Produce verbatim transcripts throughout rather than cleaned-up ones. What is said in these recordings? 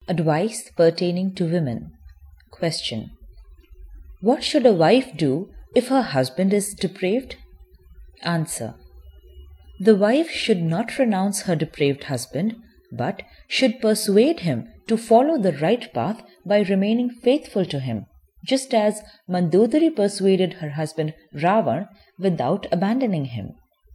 Advice pertaining to women. Question. What should a wife do if her husband is depraved? Answer. The wife should not renounce her depraved husband, but should persuade him to follow the right path by remaining faithful to him, just as Mandodari persuaded her husband Ravan without abandoning him.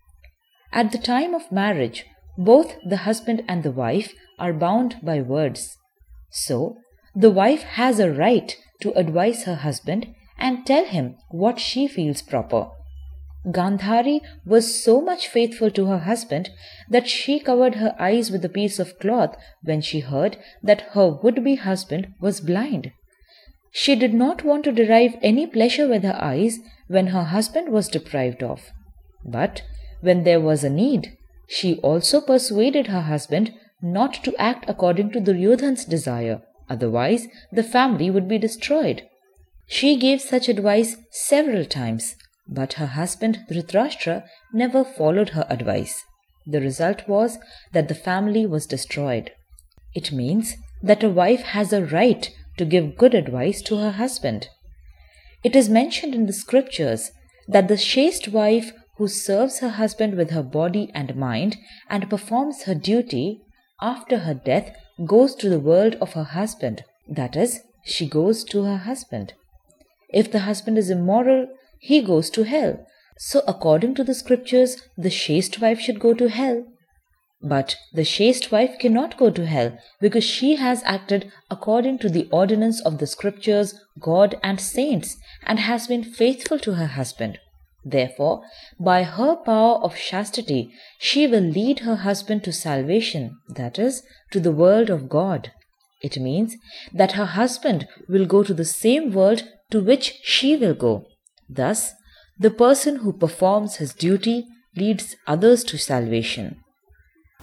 At the time of marriage, both the husband and the wife are bound by words. So, the wife has a right to advise her husband and tell him what she feels proper. Gandhari was so much faithful to her husband that she covered her eyes with a piece of cloth when she heard that her would-be husband was blind. She did not want to derive any pleasure with her eyes when her husband was deprived of. But when there was a need, she also persuaded her husband not to act according to Duryodhan's desire, otherwise the family would be destroyed. She gave such advice several times, but her husband Dhritarashtra never followed her advice. The result was that the family was destroyed. It means that a wife has a right to give good advice to her husband. It is mentioned in the scriptures that the chaste wife who serves her husband with her body and mind and performs her duty after her death goes to the world of her husband, that is, she goes to her husband. If the husband is immoral, he goes to hell. So according to the scriptures, the chaste wife should go to hell. But the chaste wife cannot go to hell because she has acted according to the ordinance of the scriptures, God and saints, and has been faithful to her husband. Therefore, by her power of chastity, she will lead her husband to salvation, that is, to the world of God. It means that her husband will go to the same world to which she will go. Thus, the person who performs his duty leads others to salvation.